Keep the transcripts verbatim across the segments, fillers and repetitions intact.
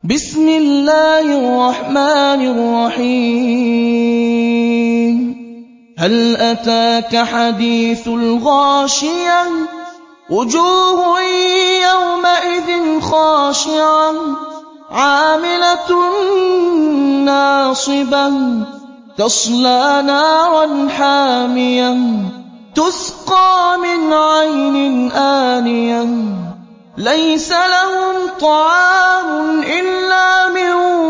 بسم الله الرحمن الرحيم هل أتاك حديث الغاشية وجوه يومئذ خاشعة عاملة ناصبة تصلى نارا حامية تسقى من عين آنية ليس لهم طعام إلا من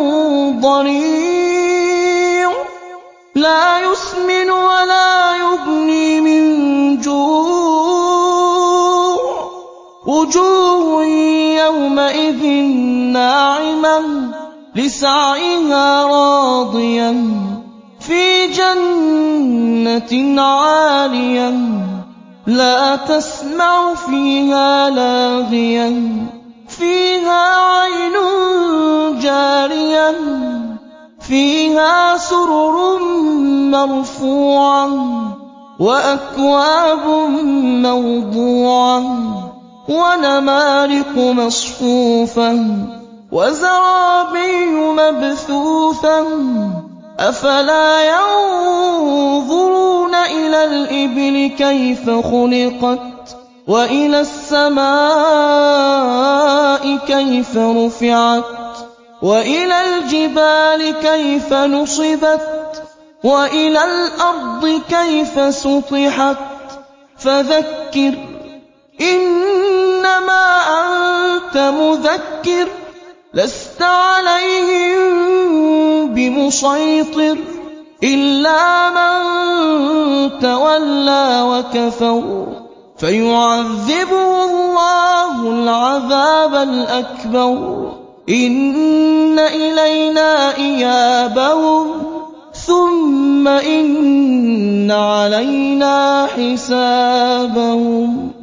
ضريع لا يسمن ولا يغني من جوع وجوه يومئذ ناعمة لسعيها راضية في جنة عالية لا تسمع فيها لاغية فيها عين جارية فيها سرر مرفوعة وأكواب موضوعة ونمارق مصفوفة وزرابي مبثوثة أفلا ينظرون إلى الإبل كيف خلقت وإلى السماء كيف رفعت وإلى الجبال كيف نصبت وإلى الأرض كيف سطحت فذكر إنما أنت مذكر لست عليهم بمسيطر إلا من تولى وكفر فيعذبه الله العذاب الأكبر إن إلينا إيابهم ثم إن علينا حسابهم.